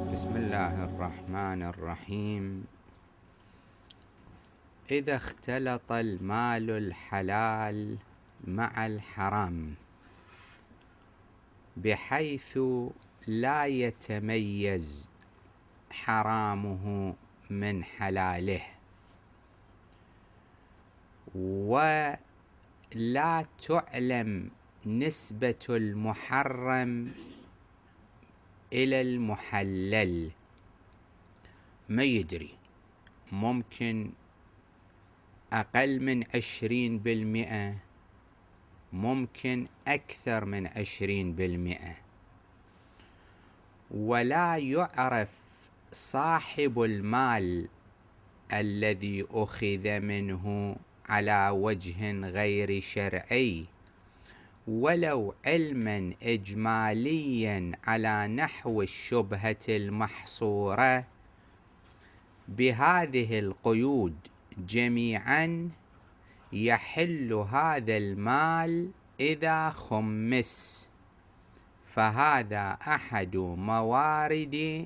بسم الله الرحمن الرحيم. إذا اختلط المال الحلال مع الحرام بحيث لا يتميز حرامه من حلاله ولا تعلم نسبة المحرم إلى المحلل، ما يدري، ممكن أقل من 20%، ممكن أكثر من 20%، ولا يعرف صاحب المال الذي أخذ منه على وجه غير شرعي ولو علما إجماليا على نحو الشبهة المحصورة. بهذه القيود جميعا يحل هذا المال إذا خمس، فهذا أحد موارد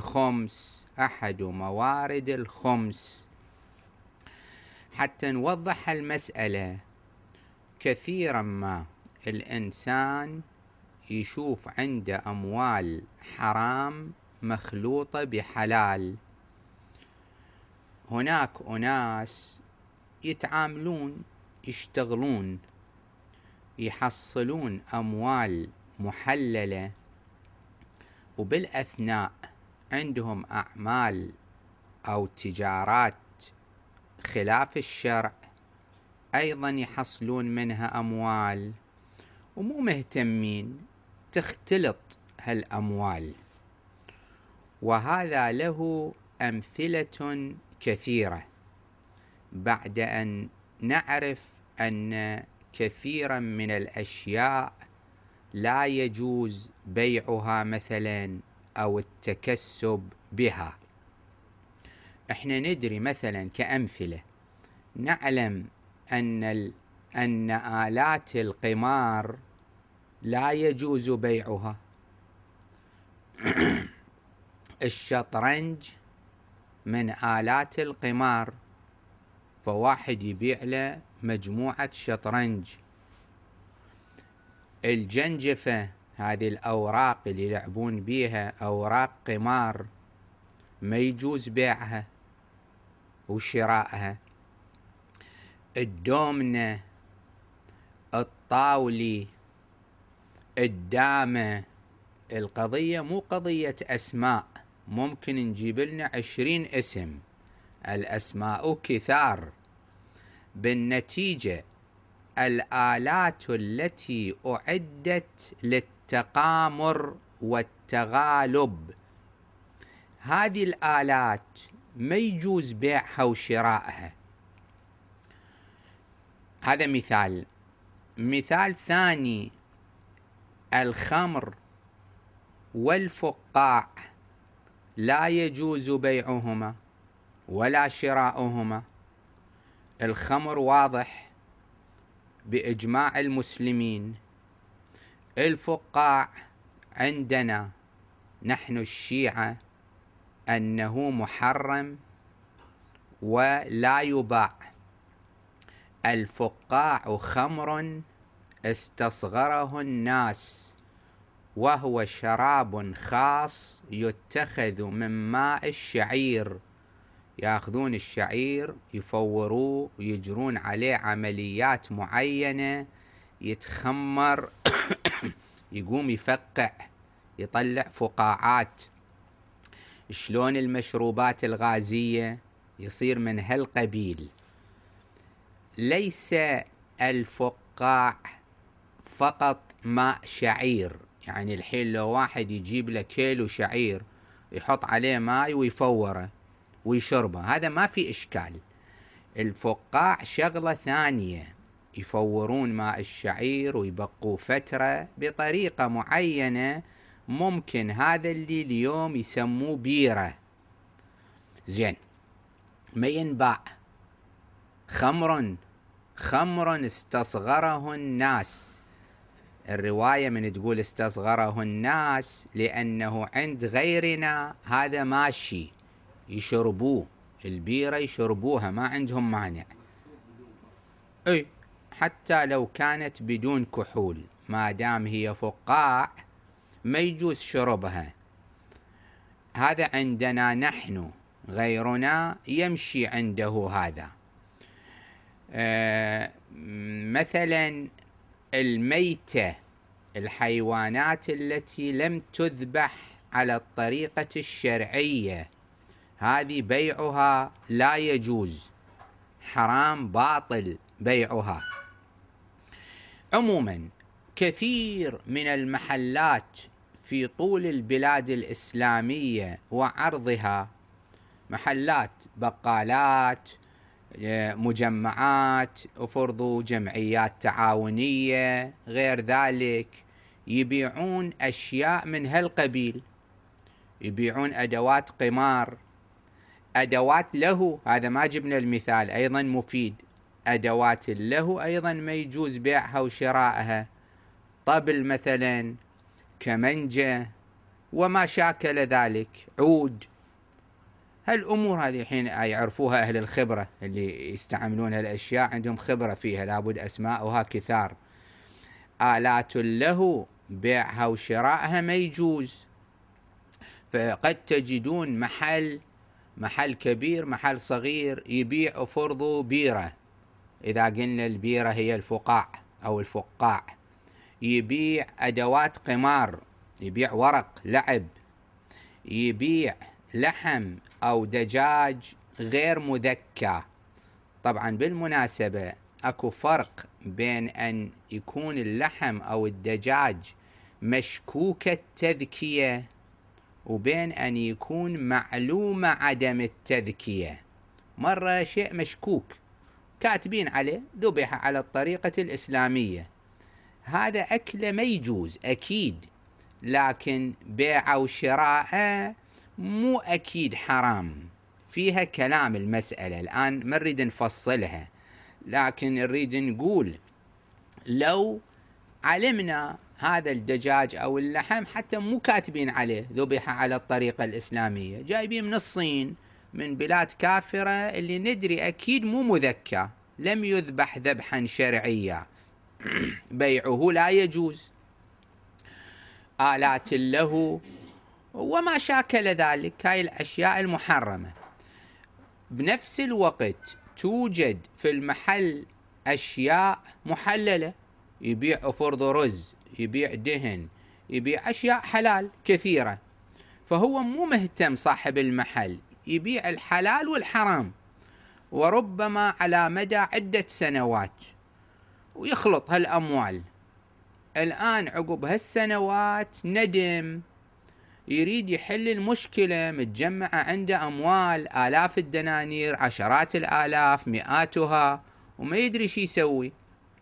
الخمس. حتى نوضح المسألة، كثيرا ما الإنسان يشوف عنده أموال حرام مخلوطة بحلال. هناك أناس يتعاملون، يشتغلون، يحصلون أموال محللة، وبالأثناء عندهم أعمال أو تجارات خلاف الشرع أيضا يحصلون منها أموال، ومو مهتمين، تختلط هالأموال. وهذا له أمثلة كثيرة، بعد أن نعرف أن كثيرا من الأشياء لا يجوز بيعها مثلا أو التكسب بها. احنا ندري مثلا كأمثلة، نعلم أن آلات القمار لا يجوز بيعها. الشطرنج من آلات القمار، فواحد يبيع له مجموعة شطرنج. الجنجفة، هذه الأوراق اللي يلعبون بيها، أوراق قمار، ما يجوز بيعها وشراءها. الدومنة، الطاولي، الدامة، القضية مو قضية أسماء، ممكن نجيب لنا 20 اسم، الأسماء كثار. بالنتيجة الآلات التي أعدت للتقامر والتغالب، هذه الآلات ما يجوز بيعها وشراءها. هذا مثال. مثال ثاني، الخمر والفقاع لا يجوز بيعهما ولا شراؤهما. الخمر واضح بإجماع المسلمين. الفقاع عندنا نحن الشيعة أنه محرم ولا يباع. الفقاع خمر استصغره الناس، وهو شراب خاص يتخذ من ماء الشعير. ياخذون الشعير يفوروه ويجرون عليه عمليات معينة، يتخمر يقوم يفقع، يطلع فقاعات. شلون المشروبات الغازية يصير من هالقبيل. ليس الفقاع فقط ماء شعير، يعني الحين لو واحد يجيب له كيلو شعير يحط عليه ماء ويفوره ويشربه، هذا ما في إشكال. الفقاع شغلة ثانية، يفورون ماء الشعير ويبقوا فترة بطريقة معينة، ممكن هذا اللي اليوم يسموه بيرة. زين، ما ينباع. خمر استصغره الناس، الرواية من تقول استصغره الناس لأنه عند غيرنا هذا ماشي، يشربوه البيرة، يشربوها ما عندهم مانع. اي حتى لو كانت بدون كحول ما دام هي فقاع ما يجوز شربها. هذا عندنا نحن، غيرنا يمشي عنده هذا. مثلا الميتة، الحيوانات التي لم تذبح على الطريقة الشرعية، هذه بيعها لا يجوز، حرام باطل بيعها. عموما كثير من المحلات في طول البلاد الإسلامية وعرضها، محلات بقالات، مجمعات، وفرضوا جمعيات تعاونية، غير ذلك، يبيعون أشياء من هالقبيل. يبيعون أدوات قمار، أدوات له، هذا ما جبنا المثال، أيضا مفيد. أدوات له أيضا ما يجوز بيعها وشرائها، طبل مثلا، كمنجة وما شاكل ذلك، عود. هالأمور هذه الحين يعرفوها أهل الخبرة اللي يستعملون هالأشياء، عندهم خبرة فيها، لابد أسماؤها كثار. آلات له بيعها وشرائها ما يجوز. فقد تجدون محل كبير، محل صغير، يبيع فرض بيرة، إذا قلنا البيرة هي الفقاع أو الفقاع، يبيع أدوات قمار، يبيع ورق لعب، يبيع لحم أو دجاج غير مذكى. طبعا بالمناسبة أكو فرق بين أن يكون اللحم أو الدجاج مشكوك التذكية وبين أن يكون معلوم عدم التذكية. مرة شيء مشكوك كاتبين عليه ذبح على الطريقة الإسلامية، هذا أكله ما يجوز أكيد، لكن بيعه وشراءه مو أكيد حرام، فيها كلام المسألة الآن ما نريد نفصلها، لكن نريد نقول لو علمنا هذا الدجاج أو اللحم حتى مو كاتبين عليه ذبح على الطريقة الإسلامية، جايبين من الصين، من بلاد كافرة اللي ندري أكيد مو مذكى، لم يذبح ذبحا شرعيا، بيعه لا يجوز. آلات له وما شاكل ذلك، هاي الأشياء المحرمة. بنفس الوقت توجد في المحل أشياء محللة، يبيع فرض رز، يبيع دهن، يبيع أشياء حلال كثيرة، فهو مو مهتم صاحب المحل، يبيع الحلال والحرام، وربما على مدى عدة سنوات، ويخلط هالأموال. الآن عقب هالسنوات ندم، يريد يحل المشكلة، متجمعة عنده أموال، آلاف الدنانير، عشرات الآلاف، مئاتها، وما يدري شي يسوي.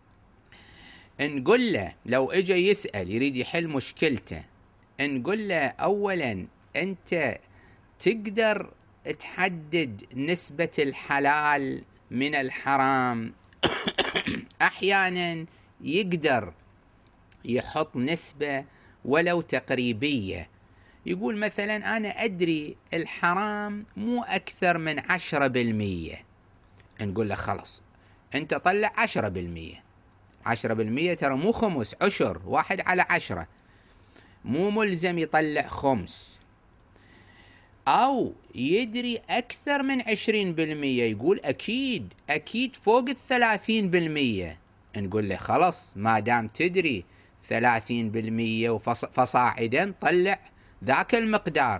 نقول له لو اجى يسأل يريد يحل مشكلته، نقول له أولا أنت تقدر تحدد نسبة الحلال من الحرام. أحيانا يقدر يحط نسبة ولو تقريبية، يقول مثلا أنا أدري الحرام مو أكثر من 10%، نقول له خلص أنت طلع 10%. 10% ترى مو خمس، عشر، 1/10، مو ملزم يطلع خمس. أو يدري أكثر من 20%، يقول أكيد فوق 30%، نقول له خلص ما دام تدري 30% فصاعدا طلع ذاك المقدار.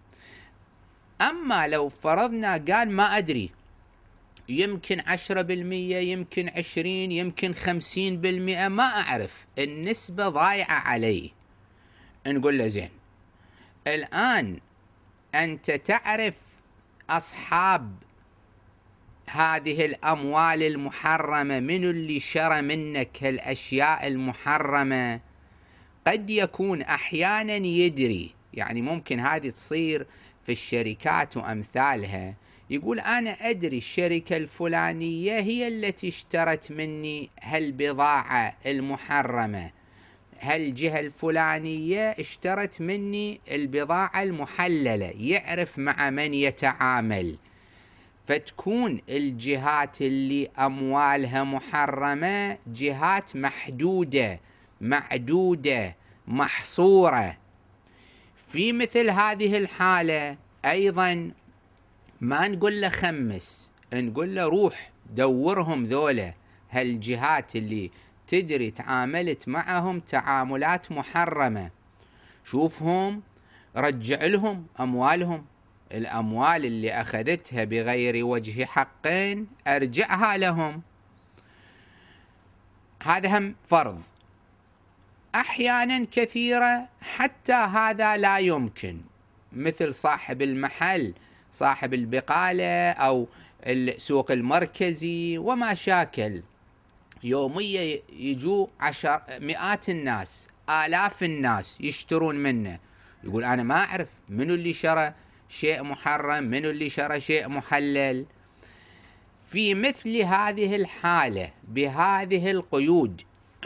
أما لو فرضنا قال ما أدري، يمكن 10%، يمكن 20%، يمكن 50%، ما أعرف، النسبة ضايعة علي، نقول له زين الآن أنت تعرف أصحاب هذه الأموال المحرمة، من اللي شرى منك هالأشياء المحرمة؟ قد يكون أحيانا يدري، يعني ممكن هذه تصير في الشركات وأمثالها، يقول أنا أدري الشركة الفلانية هي التي اشترت مني هالبضاعة المحرمة، هالجهة الفلانية اشترت مني البضاعة المحللة، يعرف مع من يتعامل. فتكون الجهات اللي أموالها محرمة جهات محدودة معدودة محصورة. في مثل هذه الحالة أيضا ما نقول له خمس، نقول له روح دورهم ذولا هالجهات اللي تدري تعاملت معهم تعاملات محرمة، شوفهم رجع لهم أموالهم، الأموال اللي أخذتها بغير وجه حقين أرجعها لهم. هذا هم فرض. أحيانا كثيرة حتى هذا لا يمكن، مثل صاحب المحل، صاحب البقالة أو السوق المركزي وما شاكل، يوميا يجوا مئات الناس آلاف الناس يشترون منه، يقول أنا ما أعرف منو اللي شرى شيء محرم منو اللي شرى شيء محلل. في مثل هذه الحالة بهذه القيود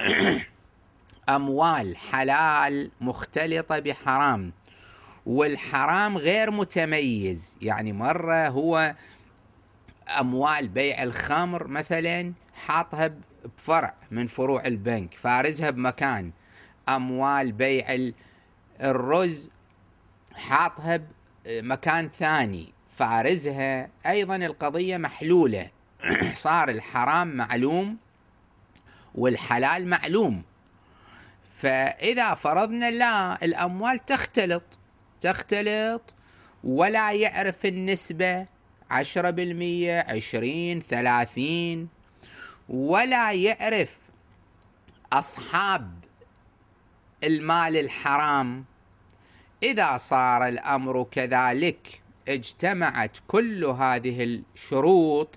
أموال حلال مختلطة بحرام، والحرام غير متميز، يعني مرة هو أموال بيع الخمر مثلا حاطها بفرع من فروع البنك فارزها بمكان، أموال بيع الرز حاطها بمكان ثاني فارزها، أيضا القضية محلولة صار الحرام معلوم والحلال معلوم. فإذا فرضنا لا الأموال تختلط ولا يعرف النسبة 10% 20 30، ولا يعرف أصحاب المال الحرام، إذا صار الأمر كذلك اجتمعت كل هذه الشروط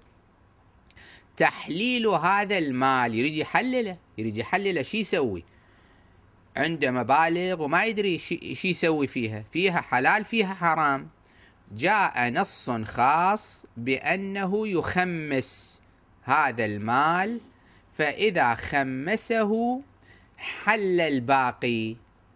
تحليل هذا المال، يريد يحلله شي يسوي؟ عنده مبالغ وما يدري شي يسوي فيها حلال فيها حرام. جاء نص خاص بأنه يخمس هذا المال، فإذا خمسه حل الباقي.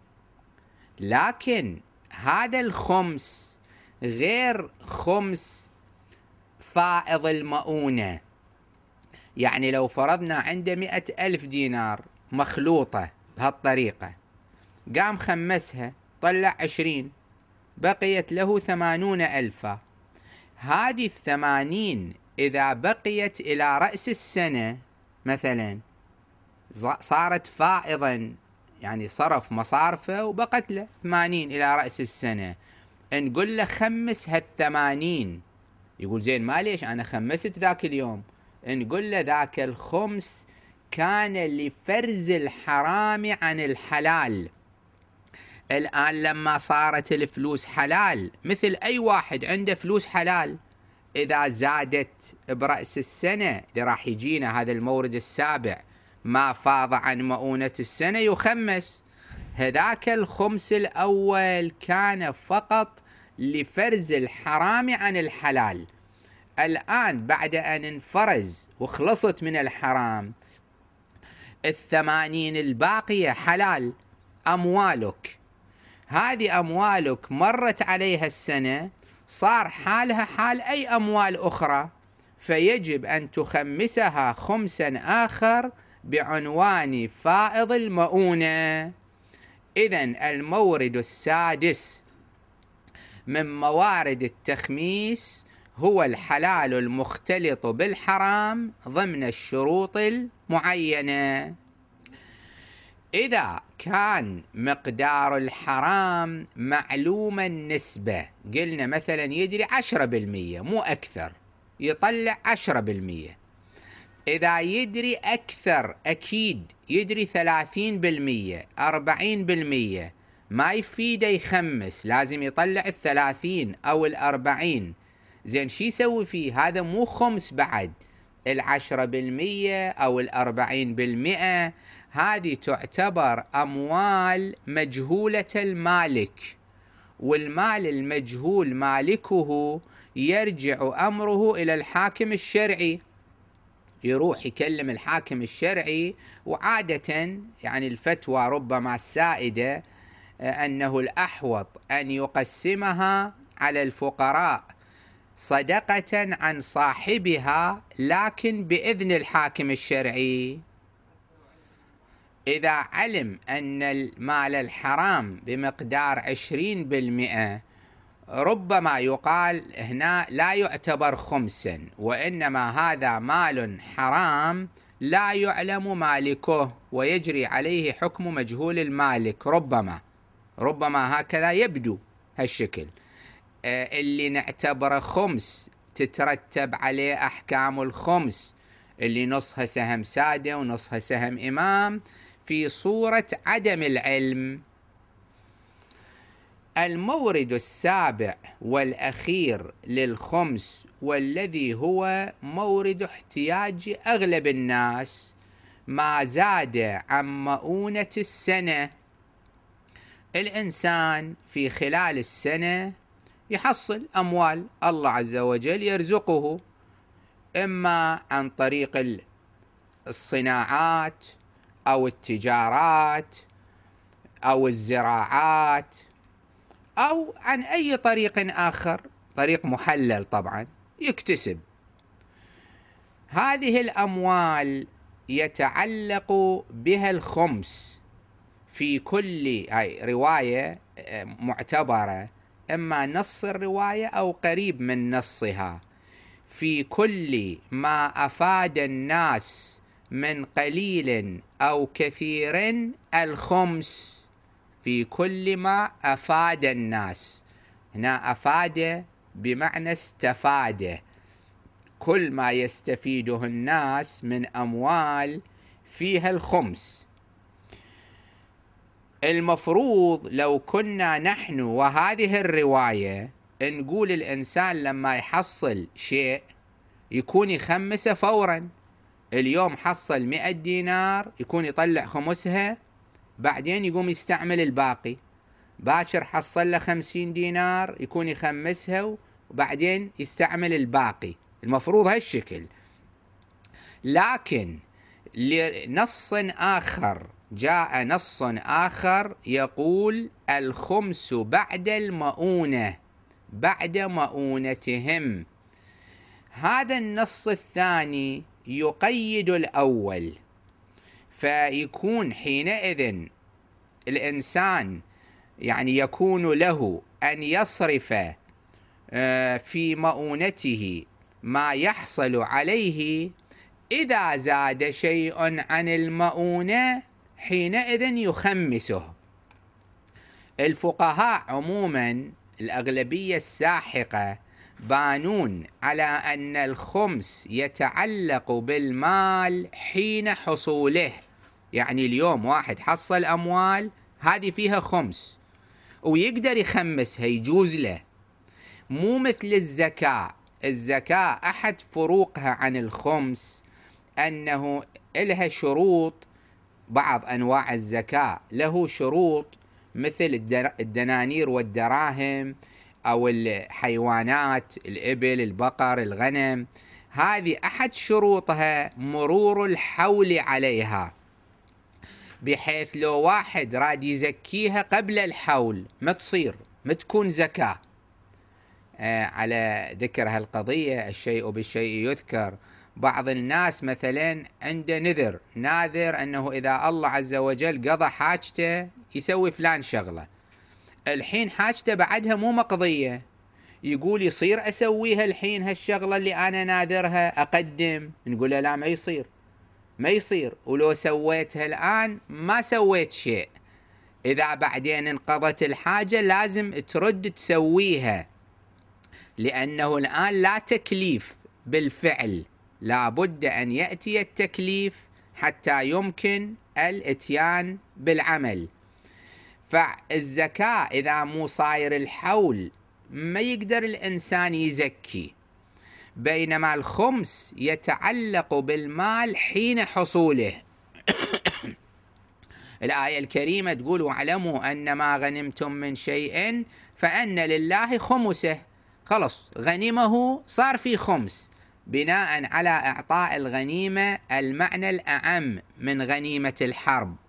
لكن هذا الخمس غير خمس فائض المؤونة. يعني لو فرضنا عنده 100,000 دينار مخلوطة بهالطريقة، قام خمسها طلع 20، بقيت له 80,000. هذه 80 إذا بقيت إلى رأس السنة مثلا صارت فائضا، يعني صرف مصارفه وبقت له 80 إلى رأس السنة، نقول له خمس هال80. يقول زين ما ليش أنا خمست ذاك اليوم؟ نقول له ذاك الخمس كان لفرز الحرام عن الحلال. الآن لما صارت الفلوس حلال، مثل أي واحد عنده فلوس حلال، إذا زادت برأس السنة اللي راح يجينا هذا المورد السابع ما فاض عن مؤونة السنة يخمس. هذاك الخمس الأول كان فقط لفرز الحرام عن الحلال. الآن بعد أن انفرز وخلصت من الحرام، 80 الباقية حلال، أموالك. هذه أموالك مرت عليها السنة، صار حالها حال أي أموال أخرى، فيجب أن تخمسها خمسا آخر بعنوان فائض المؤونة. إذن المورد السادس من موارد التخميس هو الحلال المختلط بالحرام ضمن الشروط المعينة. إذا كان مقدار الحرام معلوم النسبة، قلنا مثلا يدري 10% مو أكثر، يطلع 10%. إذا يدري أكثر أكيد يدري 30% 40%، ما يفيده يخمس، لازم يطلع 30 أو 40. زين شي يسوي فيه؟ هذا مو خمس بعد، 10% أو 40%، هذه تعتبر أموال مجهولة المالك، والمال المجهول مالكه يرجع أمره إلى الحاكم الشرعي، يروح يكلم الحاكم الشرعي، وعادة يعني الفتوى ربما السائدة أنه الأحوط أن يقسمها على الفقراء صدقة عن صاحبها، لكن بإذن الحاكم الشرعي. إذا علم أن المال الحرام بمقدار 20%، ربما يقال هنا لا يعتبر خمسا، وإنما هذا مال حرام لا يعلم مالكه ويجري عليه حكم مجهول المالك. ربما هكذا يبدو هالشكل. اللي نعتبره خمس تترتب عليه أحكام الخمس، اللي نصها سهم سادة ونصها سهم إمام، في صورة عدم العلم. المورد السابع والأخير للخمس، والذي هو مورد احتياج أغلب الناس، ما زاد عن مؤونة السنة. الإنسان في خلال السنة يحصل أموال، الله عز وجل يرزقه إما عن طريق الصناعات أو التجارات أو الزراعات أو عن أي طريق آخر، طريق محلل طبعا يكتسب. هذه الأموال يتعلق بها الخمس في كل رواية معتبرة، إما نص الرواية أو قريب من نصها، في كل ما أفاد الناس من قليل أو كثير الخمس. في كل ما أفاد الناس، هنا أفاد بمعنى استفاد، كل ما يستفيده الناس من أموال فيها الخمس. المفروض لو كنا نحن وهذه الرواية نقول الإنسان لما يحصل شيء يكون يخمسه فورا. اليوم حصل 100 دينار يكون يطلع خمسها، بعدين يقوم يستعمل الباقي. باكر حصل له 50 دينار يكون يخمسها وبعدين يستعمل الباقي. المفروض هالشكل. لكن لنص آخر، جاء نص آخر يقول الخمس بعد المؤونة، بعد مؤونتهم. هذا النص الثاني يقيد الأول، فيكون حينئذ الإنسان يعني يكون له أن يصرف في مؤونته ما يحصل عليه. إذا زاد شيء عن المؤونة حينئذ يخمسه. الفقهاء عموما الأغلبية الساحقة بانون على أن الخمس يتعلق بالمال حين حصوله. يعني اليوم واحد حصل أموال هذه فيها خمس ويقدر يخمسها، يجوز له. مو مثل الزكاة. الزكاة أحد فروقها عن الخمس أنه لها شروط. بعض أنواع الزكاة له شروط، مثل الدنانير والدراهم أو الحيوانات، الإبل، البقر، الغنم. هذه أحد شروطها مرور الحول عليها، بحيث لو واحد راد يزكيها قبل الحول ما تكون زكاة. على ذكر هالقضية، الشيء بالشيء يذكر. بعض الناس مثلا عنده ناذر أنه إذا الله عز وجل قضى حاجته يسوي فلان شغلة، الحين حاجته بعدها مو مقضية، يقول يصير أسويها الحين هالشغلة اللي أنا ناذرها أقدم؟ نقول له لا، ما يصير، ولو سويتها الآن ما سويت شيء. إذا بعدين انقضت الحاجة لازم ترد تسويها، لأنه الآن لا تكليف بالفعل، لا بد أن يأتي التكليف حتى يمكن الاتيان بالعمل. فالزكاة إذا مو صاير الحول ما يقدر الإنسان يزكي، بينما الخمس يتعلق بالمال حين حصوله. الآية الكريمة تقول واعلموا أن ما غنمتم من شيء فأن لله خمسه. خلص غنمه صار في خمس، بناء على إعطاء الغنيمة المعنى الأعم من غنيمة الحرب،